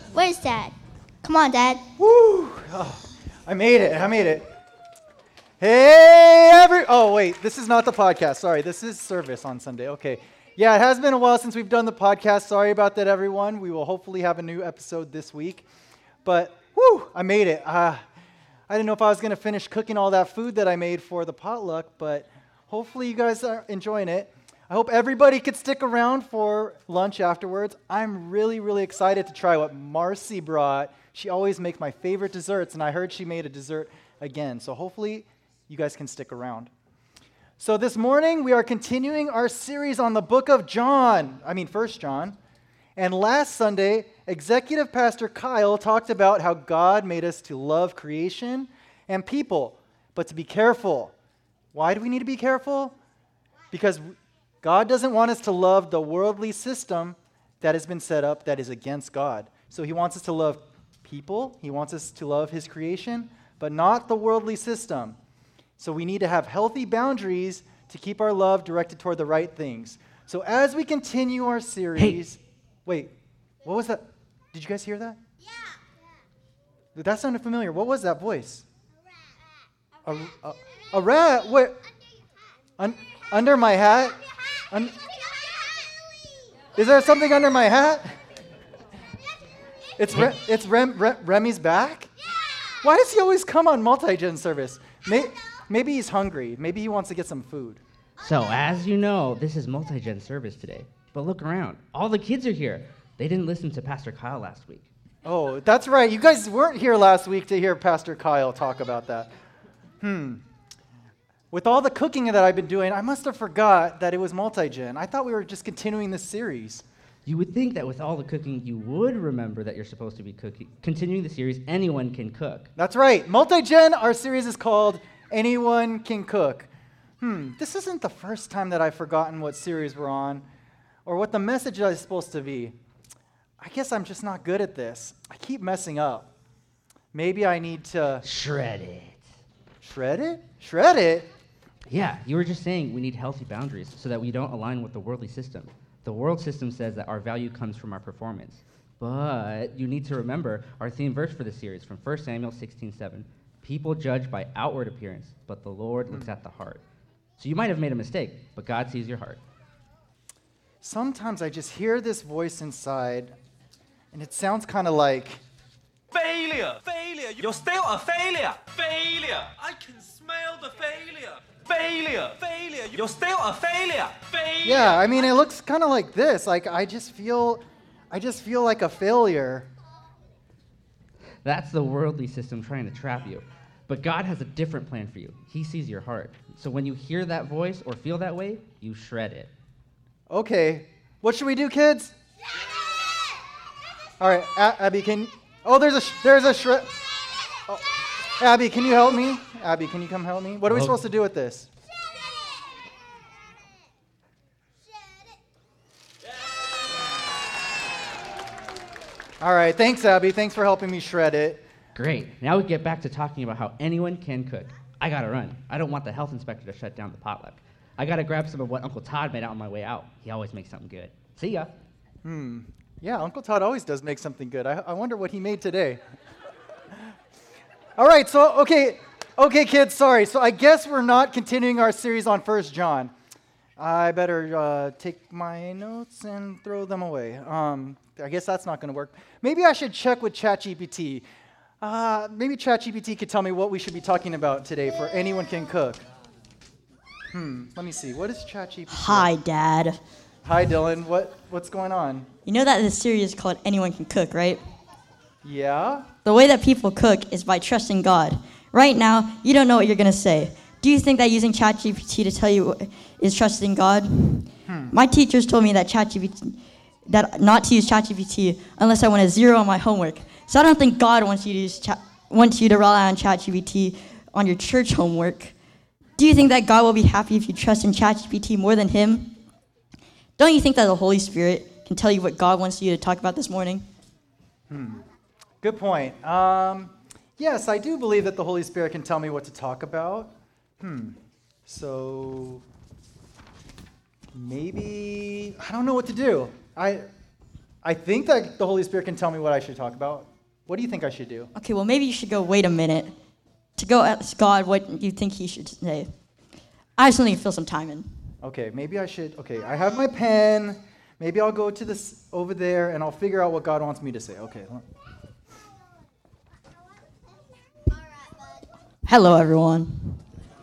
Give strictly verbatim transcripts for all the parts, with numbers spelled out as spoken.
Where's Dad? Come on, Dad. Woo! Oh, I made it. I made it. Hey, every... Oh, wait. This is not the podcast. Sorry. This is service on Sunday. Okay. Yeah, it has been a while since we've done the podcast. Sorry about that, everyone. We will hopefully have a new episode this week. But, whoo, I made it. Uh, I didn't know if I was going to finish cooking all that food that I made for the potluck, but hopefully you guys are enjoying it. I hope everybody could stick around for lunch afterwards. I'm really, really excited to try what Marcy brought. She always makes my favorite desserts, and I heard she made a dessert again. So hopefully you guys can stick around. So this morning, we are continuing our series on the book of John. I mean, First John. And last Sunday, Executive Pastor Kyle talked about how God made us to love creation and people, but to be careful. Why do we need to be careful? Because God doesn't want us to love the worldly system that has been set up that is against God. So he wants us to love people. He wants us to love his creation, but not the worldly system. So we need to have healthy boundaries to keep our love directed toward the right things. So as we continue our series... Hey. Wait, what was that? Did you guys hear that? Yeah. That sounded familiar. What was that voice? A rat. A, a, a rat? Wait. Un, under my hat? Un, is there something under my hat? It's Re, it's Rem, Re, Remy's back? Why does he always come on multi-gen service? May, maybe he's hungry. Maybe he wants to get some food. So, as you know, this is multi-gen service today. But look around. All the kids are here. They didn't listen to Pastor Kyle last week. Oh, that's right. You guys weren't here last week to hear Pastor Kyle talk about that. Hmm. With all the cooking that I've been doing, I must have forgot that it was multi-gen. I thought we were just continuing this series. You would think that with all the cooking, you would remember that you're supposed to be cooking, continuing the series, Anyone Can Cook. That's right. Multi-gen, our series is called Anyone Can Cook. Hmm, this isn't the first time that I've forgotten what series we're on or what the message is supposed to be. I guess I'm just not good at this. I keep messing up. Maybe I need to... Shred it. Shred it? Shred it? Yeah, you were just saying we need healthy boundaries so that we don't align with the worldly system. The world system says that our value comes from our performance. But you need to remember our theme verse for the series from First Samuel sixteen seven. People judge by outward appearance, but the Lord looks at the heart. So you might have made a mistake, but God sees your heart. Sometimes I just hear this voice inside, and it sounds kind of like... Failure! Failure! You're still a failure! Failure! I can smell the failure! Failure! Failure! You're still a failure! Failure! Yeah, I mean, it looks kind of like this. Like, I just feel... I just feel like a failure. That's the worldly system trying to trap you. But God has a different plan for you. He sees your heart. So when you hear that voice or feel that way, you shred it. Okay. What should we do, kids? All right, A- Abby, can... Oh, there's a sh- there's a shred... Oh. Abby, can you help me? Abby, can you come help me? What are we Oh. supposed to do with this? All right, thanks, Abby. Thanks for helping me shred it. Great. Now we get back to talking about how anyone can cook. I gotta run. I don't want the health inspector to shut down the potluck. I gotta grab some of what Uncle Todd made out on my way out. He always makes something good. See ya. Hmm. Yeah, Uncle Todd always does make something good. I, I wonder what he made today. All right, so, okay, okay, kids, sorry. So I guess we're not continuing our series on First John. I better uh, take my notes and throw them away. Um, I guess that's not going to work. Maybe I should check with ChatGPT. Uh, maybe ChatGPT could tell me what we should be talking about today for Anyone Can Cook. Hmm, let me see. What is ChatGPT? Hi, Dad. Hi, Dylan. What What's going on? You know that this series is called Anyone Can Cook, right? Yeah? The way that people cook is by trusting God. Right now, you don't know what you're going to say. Do you think that using ChatGPT to tell you is trusting God? Hmm. My teachers told me that ChatGPT, that not to use ChatGPT unless I want a zero on my homework. So I don't think God wants you to use chat, wants you to rely on ChatGPT on your church homework. Do you think that God will be happy if you trust in ChatGPT more than Him? Don't you think that the Holy Spirit can tell you what God wants you to talk about this morning? Hmm. Good point. Um, yes, I do believe that the Holy Spirit can tell me what to talk about. Hmm. So maybe I don't know what to do. I I think that the Holy Spirit can tell me what I should talk about. What do you think I should do? Okay, well, maybe you should go wait a minute to go ask God what you think he should say. I just need to fill some time in. Okay, maybe I should. Okay, I have my pen. Maybe I'll go to this over there and I'll figure out what God wants me to say. Okay. Hello, everyone.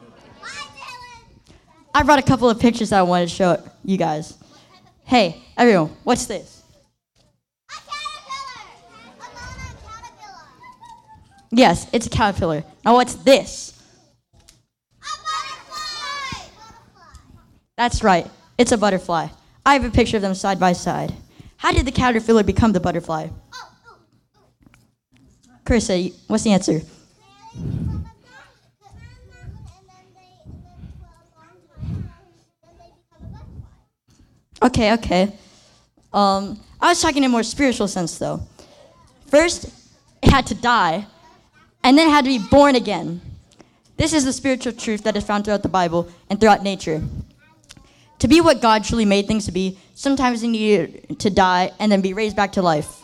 I brought a couple of pictures that I wanted to show you guys. Hey, everyone, what's this? A caterpillar! A monarch caterpillar! Yes, it's a caterpillar. Now, what's this? A butterfly! That's right, it's a butterfly. I have a picture of them side by side. How did the caterpillar become the butterfly? Oh, oh, oh. Carissa, what's the answer? Okay, okay. Um, I was talking in a more spiritual sense, though. First, it had to die, and then it had to be born again. This is the spiritual truth that is found throughout the Bible and throughout nature. To be what God truly made things to be, sometimes they need to die and then be raised back to life.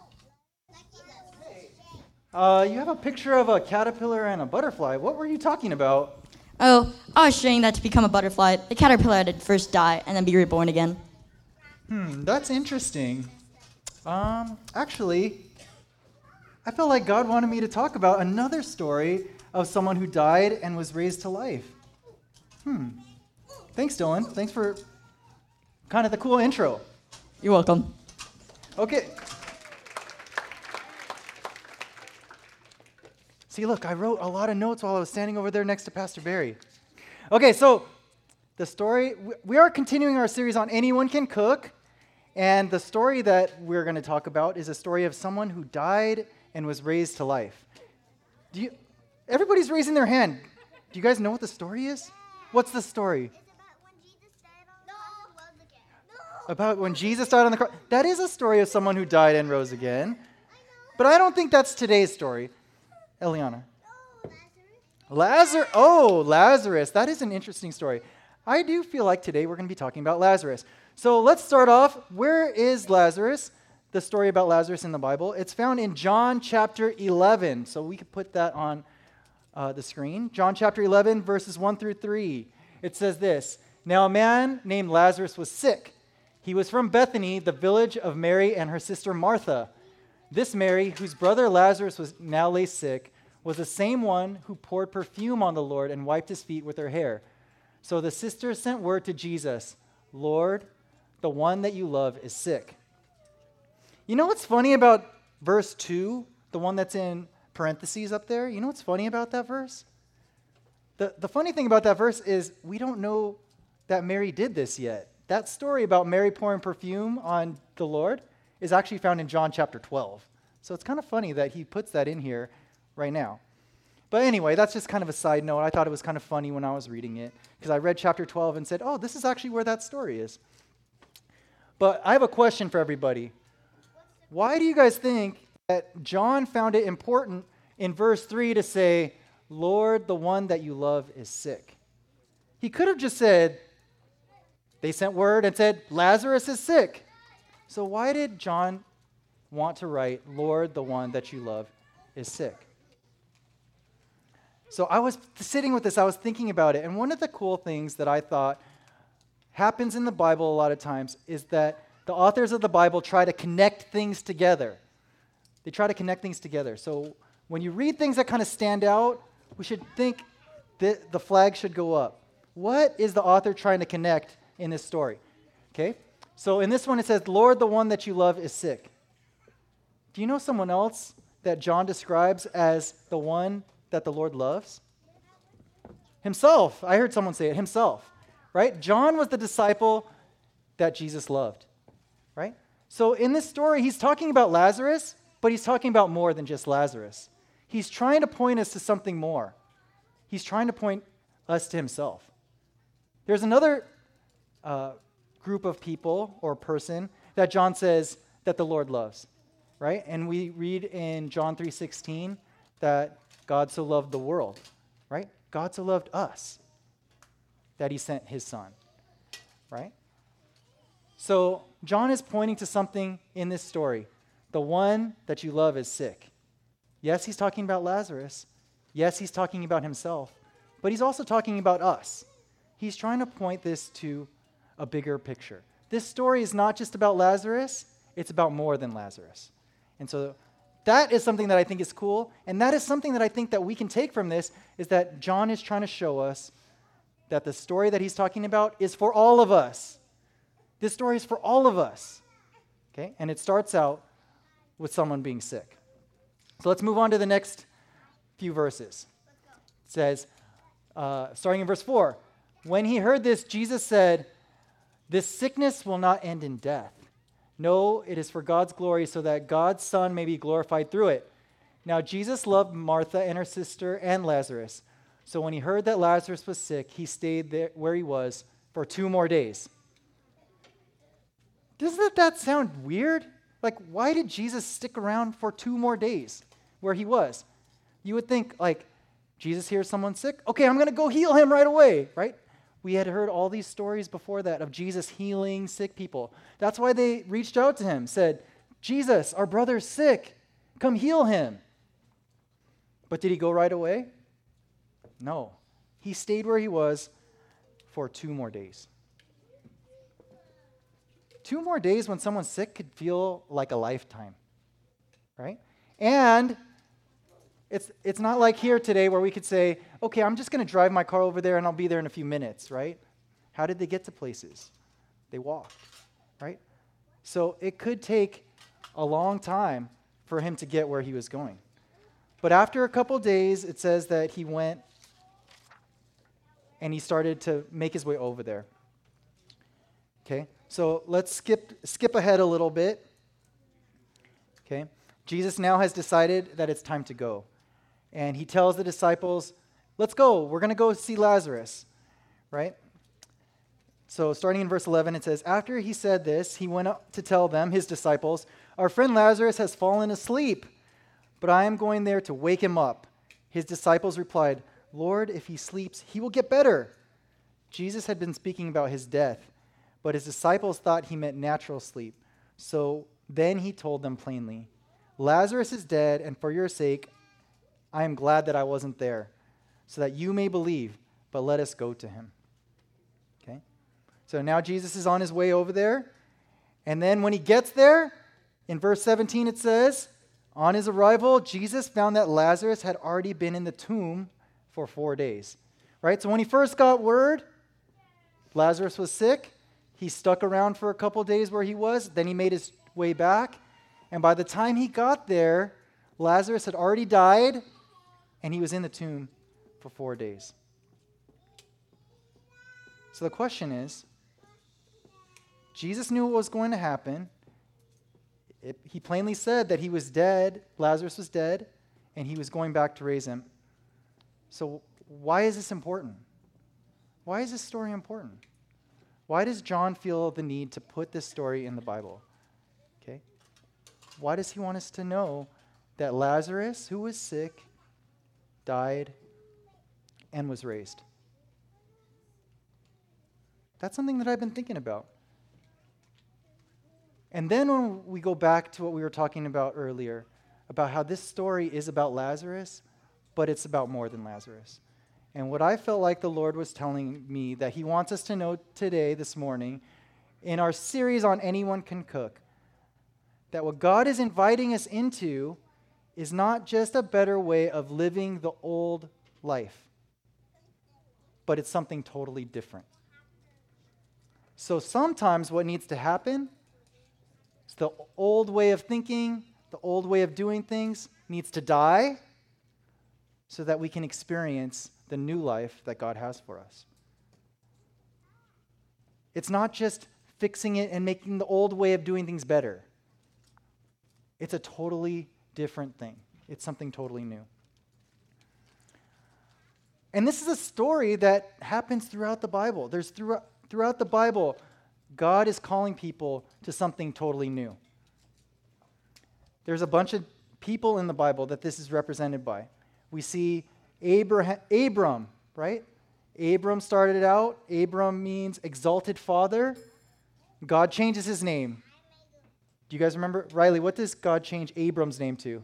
Uh, you have a picture of a caterpillar and a butterfly. What were you talking about? Oh, I was saying that to become a butterfly, the caterpillar had to first die and then be reborn again. Hmm, that's interesting. Um, actually, I felt like God wanted me to talk about another story of someone who died and was raised to life. Hmm. Thanks, Dylan. Thanks for kind of the cool intro. You're welcome. Okay. See, look, I wrote a lot of notes while I was standing over there next to Pastor Barry. Okay, so the story, we are continuing our series on Anyone Can Cook, and the story that we're going to talk about is a story of someone who died and was raised to life. Do you, everybody's raising their hand. Do you guys know what the story is? What's the story? About when Jesus died on the cross. That is a story of someone who died and rose again. But I don't think that's today's story. Eliana. Lazarus. Oh, Lazarus. That is an interesting story. I do feel like today we're going to be talking about Lazarus. So let's start off. Where is Lazarus? The story about Lazarus in the Bible. It's found in John chapter eleven. So we could put that on uh, the screen. John chapter eleven, verses one through three. It says this. Now a man named Lazarus was sick. He was from Bethany, the village of Mary and her sister Martha. This Mary, whose brother Lazarus was now lay sick, was the same one who poured perfume on the Lord and wiped his feet with her hair. So the sisters sent word to Jesus, Lord, the one that you love is sick. You know what's funny about verse two, the one that's in parentheses up there? You know what's funny about that verse? The, the funny thing about that verse is we don't know that Mary did this yet. That story about Mary pouring perfume on the Lord is actually found in John chapter twelve. So it's kind of funny that he puts that in here right now. But anyway, that's just kind of a side note. I thought it was kind of funny when I was reading it because I read chapter twelve and said, oh, this is actually where that story is. But I have a question for everybody. Why do you guys think that John found it important in verse three to say, Lord, the one that you love is sick? He could have just said, they sent word and said, Lazarus is sick. So why did John want to write, Lord, the one that you love is sick? So I was sitting with this, I was thinking about it, and one of the cool things that I thought happens in the Bible a lot of times is that the authors of the Bible try to connect things together. They try to connect things together. So when you read things that kind of stand out, we should think that the flag should go up. What is the author trying to connect in this story? Okay? So in this one it says, Lord, the one that you love is sick. Do you know someone else that John describes as the one that the Lord loves? Himself. I heard someone say it, himself. Right? John was the disciple that Jesus loved. Right? So in this story, he's talking about Lazarus, but he's talking about more than just Lazarus. He's trying to point us to something more. He's trying to point us to himself. There's another uh, group of people or person that John says that the Lord loves, right? And we read in John three sixteen that God so loved the world, right? God so loved us that he sent his son, right? So John is pointing to something in this story. The one that you love is sick. Yes, he's talking about Lazarus. Yes, he's talking about himself. But he's also talking about us. He's trying to point this to a bigger picture. This story is not just about Lazarus, it's about more than Lazarus. And so that is something that I think is cool, and that is something that I think that we can take from this, is that John is trying to show us that the story that he's talking about is for all of us. This story is for all of us. Okay? And it starts out with someone being sick. So let's move on to the next few verses. It says, uh, starting in verse four, when he heard this, Jesus said, "This sickness will not end in death. No, it is for God's glory, so that God's Son may be glorified through it." Now Jesus loved Martha and her sister and Lazarus. So when he heard that Lazarus was sick, he stayed there where he was for two more days. Doesn't that sound weird? Like, why did Jesus stick around for two more days where he was? You would think, like, Jesus hears someone sick. Okay, I'm going to go heal him right away, right? We had heard all these stories before that of Jesus healing sick people. That's why they reached out to him, said, "Jesus, our brother's sick. Come heal him." But did he go right away? No. He stayed where he was for two more days. Two more days when someone's sick could feel like a lifetime, right? And it's it's not like here today where we could say, okay, I'm just going to drive my car over there and I'll be there in a few minutes, right? How did they get to places? They walked, right? So it could take a long time for him to get where he was going. But after a couple days, it says that he went and he started to make his way over there. Okay? So let's skip skip ahead a little bit. Okay? Jesus now has decided that it's time to go. And he tells the disciples, "Let's go. We're going to go see Lazarus." Right? So starting in verse eleven, it says, "After he said this, he went up to tell them, his disciples, 'Our friend Lazarus has fallen asleep, but I am going there to wake him up.' His disciples replied, 'Lord, if he sleeps, he will get better.' Jesus had been speaking about his death, but his disciples thought he meant natural sleep. So then he told them plainly, 'Lazarus is dead, and for your sake, I am glad that I wasn't there, so that you may believe, but let us go to him.'" Okay? So now Jesus is on his way over there, and then when he gets there, in verse seventeen it says, on his arrival, Jesus found that Lazarus had already been in the tomb for four days. Right? So when he first got word Lazarus was sick, he stuck around for a couple days where he was, then he made his way back, and by the time he got there, Lazarus had already died, and he was in the tomb for four days. So the question is, Jesus knew what was going to happen. It, he plainly said that he was dead, Lazarus was dead, and he was going back to raise him. So why is this important? Why is this story important? Why does John feel the need to put this story in the Bible? Okay? Why does he want us to know that Lazarus, who was sick, died, and was raised? That's something that I've been thinking about. And then when we go back to what we were talking about earlier, about how this story is about Lazarus, but it's about more than Lazarus. And what I felt like the Lord was telling me that he wants us to know today, this morning, in our series on Anyone Can Cook, that what God is inviting us into is not just a better way of living the old life, but it's something totally different. So sometimes what needs to happen is the old way of thinking, the old way of doing things needs to die so that we can experience the new life that God has for us. It's not just fixing it and making the old way of doing things better. It's a totally different thing. It's something totally new. And this is a story that happens throughout the Bible. There's throughout, throughout the Bible, God is calling people to something totally new. There's a bunch of people in the Bible that this is represented by. We see Abraham, Abram, right? Abram started out. Abram means exalted father. God changes his name. Do you guys remember? Riley, what does God change Abram's name to?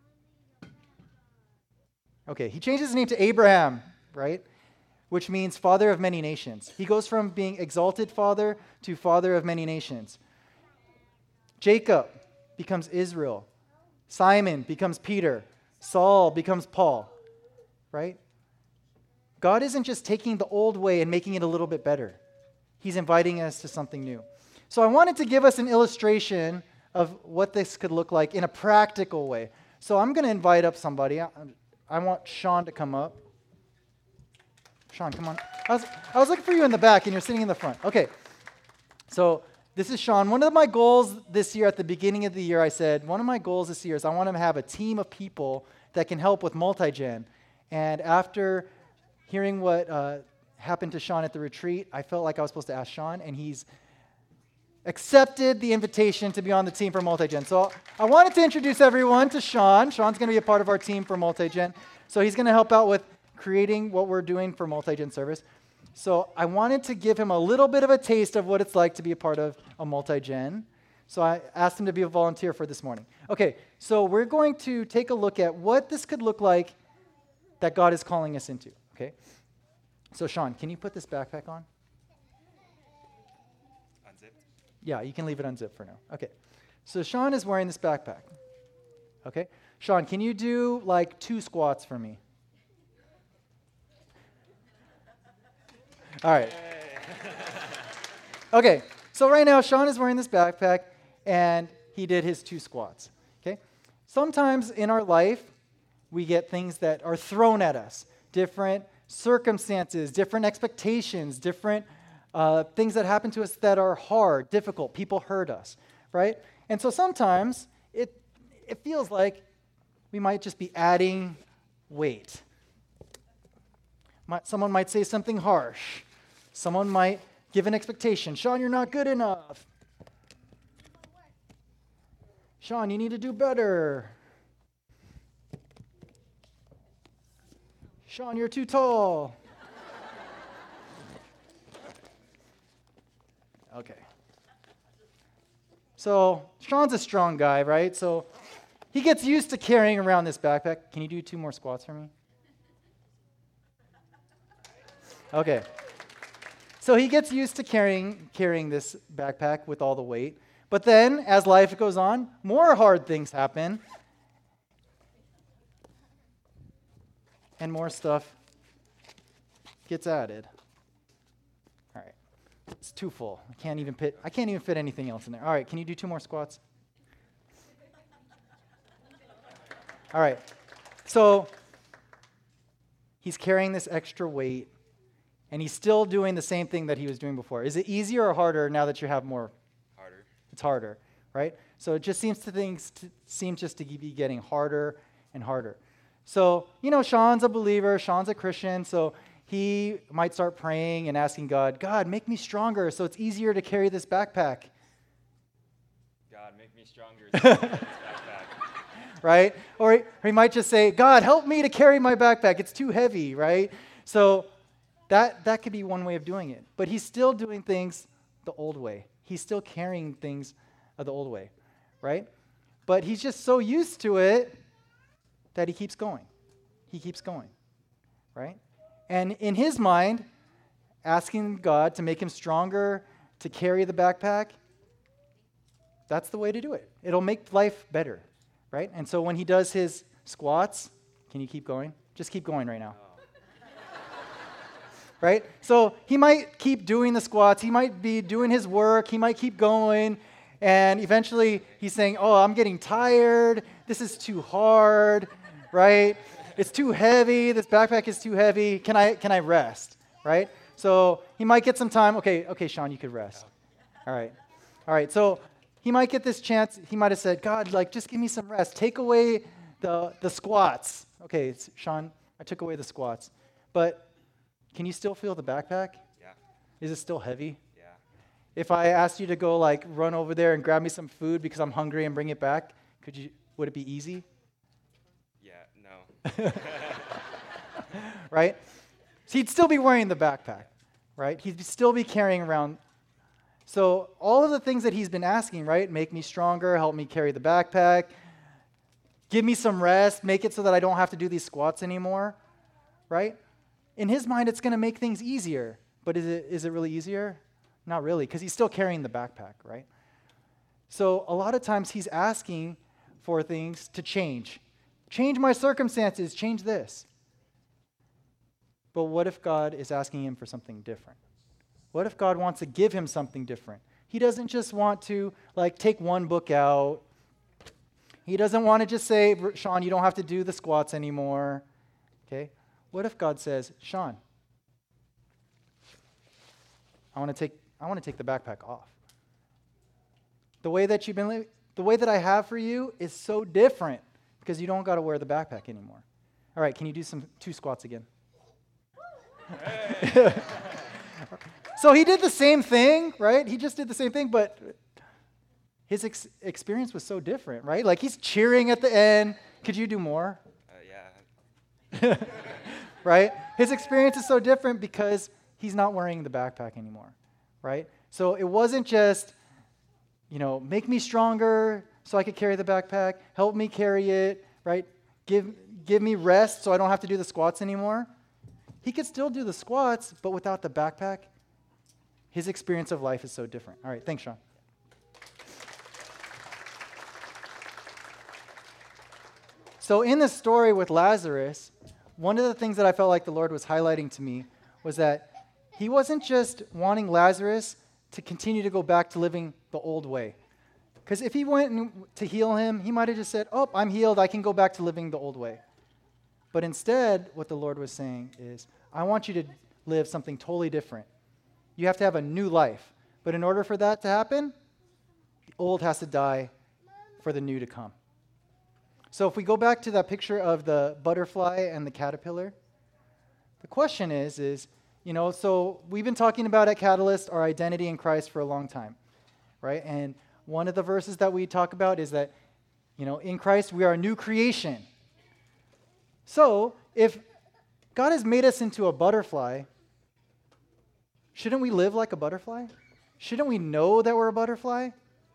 Okay, he changes his name to Abraham, right? Which means father of many nations. He goes from being exalted father to father of many nations. Jacob becomes Israel. Simon becomes Peter. Saul becomes Paul, right? God isn't just taking the old way and making it a little bit better. He's inviting us to something new. So I wanted to give us an illustration of what this could look like in a practical way. So I'm going to invite up somebody. I, I want Sean to come up. Sean, come on. I was, I was looking for you in the back, and you're sitting in the front. Okay. So this is Sean. One of my goals this year, at the beginning of the year, I said, one of my goals this year is I want to have a team of people that can help with multi-gen. And after hearing what uh, happened to Sean at the retreat, I felt like I was supposed to ask Sean, and he's accepted the invitation to be on the team for multi-gen. So I wanted to introduce everyone to Sean. Sean's going to be a part of our team for multi-gen. So he's going to help out with creating what we're doing for multi-gen service. So I wanted to give him a little bit of a taste of what it's like to be a part of a multi-gen. So I asked him to be a volunteer for this morning. Okay, so we're going to take a look at what this could look like that God is calling us into, okay? So Sean, can you put this backpack on? Unzipped? Yeah, you can leave it unzipped for now. Okay, so Sean is wearing this backpack, okay? Sean, can you do like two squats for me? All right. Okay, so right now Sean is wearing this backpack, and he did his two squats, okay? Sometimes in our life, we get things that are thrown at us, different circumstances, different expectations, different uh, things that happen to us that are hard, difficult. People hurt us, right? And so sometimes it, it feels like we might just be adding weight. Might, someone might say something harsh. Someone might give an expectation. Sean, you're not good enough. Sean, you need to do better. Sean, you're too tall. Okay. So Sean's a strong guy, right? So he gets used to carrying around this backpack. Can you do two more squats for me? Okay. So he gets used to carrying carrying this backpack with all the weight. But then, as life goes on, more hard things happen. And more stuff gets added. All right. It's too full. I can't even fit I can't even fit anything else in there. All right, can you do two more squats? All right. So he's carrying this extra weight, and he's still doing the same thing that he was doing before. Is it easier or harder now that you have more? Harder. It's harder, right? So it just seems to things to, seem just to be getting harder and harder. So, you know, Sean's a believer, Sean's a Christian, so he might start praying and asking God, God, make me stronger so it's easier to carry this backpack. God, make me stronger. So I can carry this backpack. Right? Or he, or he might just say, God, help me to carry my backpack. It's too heavy, right? So that, that could be one way of doing it. But he's still doing things the old way. He's still carrying things the old way, right? But he's just so used to it that he keeps going. He keeps going, right? And in his mind, asking God to make him stronger, to carry the backpack, that's the way to do it. It'll make life better, right? And so when he does his squats, can you keep going? Just keep going right now. Right? So he might keep doing the squats. He might be doing his work. He might keep going. And eventually he's saying, oh, I'm getting tired. This is too hard, right? It's too heavy. This backpack is too heavy. Can I can I rest, right? So he might get some time. Okay, okay, Sean, you could rest. All right. All right. So he might get this chance. He might have said, God, like, just give me some rest. Take away the, the squats. Okay, it's, Sean, I took away the squats. But can you still feel the backpack? Yeah. Is it still heavy? Yeah. If I asked you to go, like, run over there and grab me some food because I'm hungry and bring it back, could you? Would it be easy? Yeah. No. Right? So he'd still be wearing the backpack, right? He'd still be carrying around So all of the things that he's been asking, right? Make me stronger, help me carry the backpack, give me some rest, make it so that I don't have to do these squats anymore, right? In his mind, it's going to make things easier. But is it is it really easier? Not really, because he's still carrying the backpack, right? So a lot of times he's asking for things to change. Change my circumstances, change this. But what if God is asking him for something different? What if God wants to give him something different? He doesn't just want to, like, take one book out. He doesn't want to just say, Sean, you don't have to do the squats anymore. Okay? What if God says, Sean, I want to take I want to take the backpack off. The way that you've been living, the way that I have for you is so different because you don't got to wear the backpack anymore. All right, can you do some two squats again? So he did the same thing, right? He just did the same thing, but his ex- experience was so different, right? Like he's cheering at the end. Could you do more? Uh, yeah. Right? His experience is so different because he's not wearing the backpack anymore, right? So it wasn't just, you know, make me stronger so I could carry the backpack, help me carry it, right? Give give me rest so I don't have to do the squats anymore. He could still do the squats, but without the backpack, his experience of life is so different. All right, thanks, Sean. So in the story with Lazarus, one of the things that I felt like the Lord was highlighting to me was that he wasn't just wanting Lazarus to continue to go back to living the old way. Because if he went to heal him, he might have just said, oh, I'm healed, I can go back to living the old way. But instead, what the Lord was saying is, I want you to live something totally different. You have to have a new life. But in order for that to happen, the old has to die for the new to come. So if we go back to that picture of the butterfly and the caterpillar, the question is, is, you know, so we've been talking about at Catalyst our identity in Christ for a long time, right? And one of the verses that we talk about is that, you know, in Christ we are a new creation. So if God has made us into a butterfly, shouldn't we live like a butterfly? Shouldn't we know that we're a butterfly?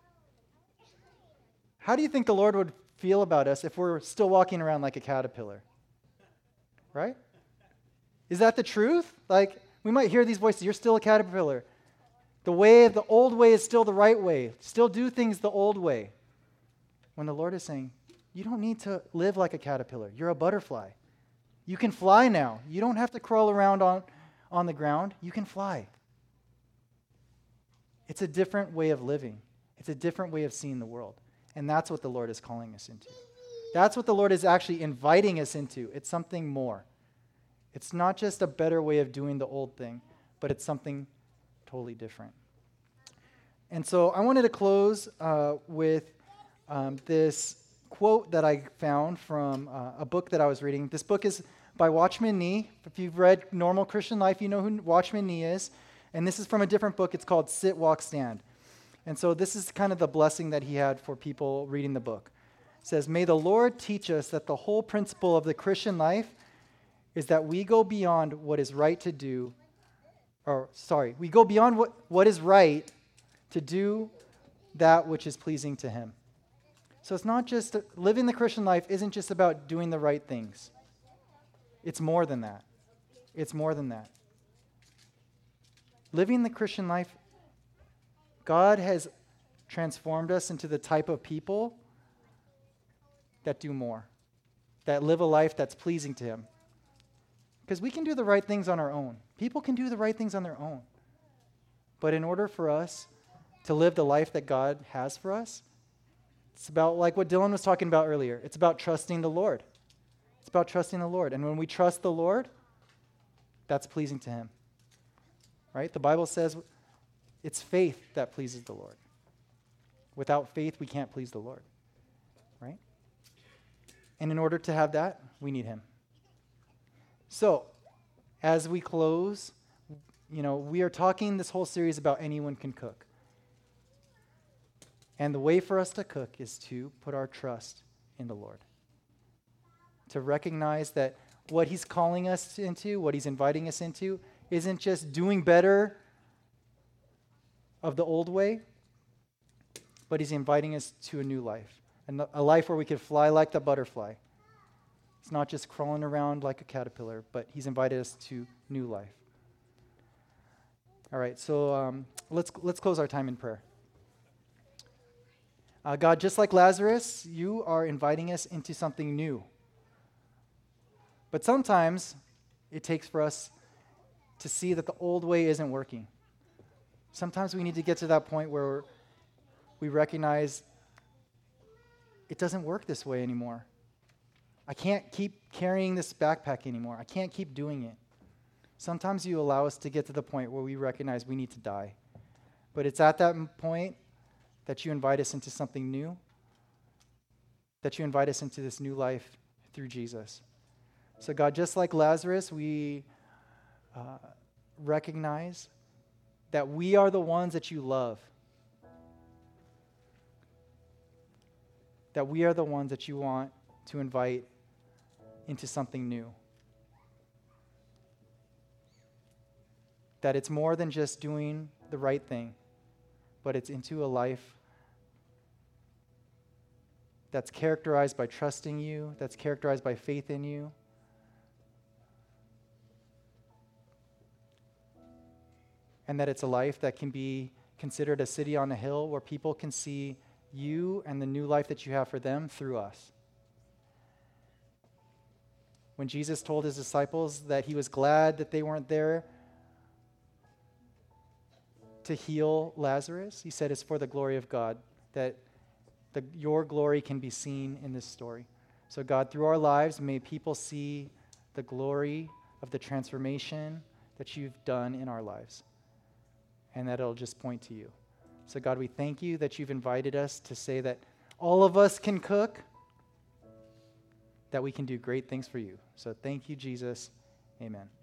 How do you think the Lord would feel about us if we're still walking around like a caterpillar? Right? Is that the truth? Like, we might hear these voices, you're still a caterpillar. The way, the old way is still the right way. Still do things the old way. When the Lord is saying, you don't need to live like a caterpillar. You're a butterfly. You can fly now. You don't have to crawl around on, on the ground. You can fly. It's a different way of living. It's a different way of seeing the world. And that's what the Lord is calling us into. That's what the Lord is actually inviting us into. It's something more. It's not just a better way of doing the old thing, but it's something totally different. And so I wanted to close uh, with um, this quote that I found from uh, a book that I was reading. This book is by Watchman Nee. If you've read Normal Christian Life, you know who Watchman Nee is. And this is from a different book. It's called Sit, Walk, Stand. And so this is kind of the blessing that he had for people reading the book. It says, may the Lord teach us that the whole principle of the Christian life is that we go beyond what is right to do, or sorry, we go beyond what, what is right to do that which is pleasing to him. So it's not just, living the Christian life isn't just about doing the right things. It's more than that. It's more than that. Living the Christian life, God has transformed us into the type of people that do more, that live a life that's pleasing to him. Because we can do the right things on our own. People can do the right things on their own. But in order for us to live the life that God has for us, it's about, like what Dylan was talking about earlier, it's about trusting the Lord. It's about trusting the Lord. And when we trust the Lord, that's pleasing to him. Right? The Bible says it's faith that pleases the Lord. Without faith, we can't please the Lord. Right? And in order to have that, we need him. So, as we close, you know, we are talking this whole series about anyone can cook. And the way for us to cook is to put our trust in the Lord. To recognize that what he's calling us into, what he's inviting us into, isn't just doing better of the old way, but he's inviting us to a new life, and a life where we could fly like the butterfly. It's not just crawling around like a caterpillar, but he's invited us to new life. All right, so um, let's let's close our time in prayer. Uh, God, just like Lazarus, you are inviting us into something new. But sometimes it takes for us to see that the old way isn't working. Sometimes we need to get to that point where we recognize it doesn't work this way anymore. I can't keep carrying this backpack anymore. I can't keep doing it. Sometimes you allow us to get to the point where we recognize we need to die. But it's at that m- point that you invite us into something new, that you invite us into this new life through Jesus. So God, just like Lazarus, we uh, recognize that we are the ones that you love, that we are the ones that you want to invite into something new. That it's more than just doing the right thing, but it's into a life that's characterized by trusting you, that's characterized by faith in you. And that it's a life that can be considered a city on a hill where people can see you and the new life that you have for them through us. When Jesus told his disciples that he was glad that they weren't there to heal Lazarus, he said it's for the glory of God, that the, your glory can be seen in this story. So God, through our lives, may people see the glory of the transformation that you've done in our lives, and that it'll just point to you. So God, we thank you that you've invited us to say that all of us can cook, that we can do great things for you. So thank you, Jesus. Amen.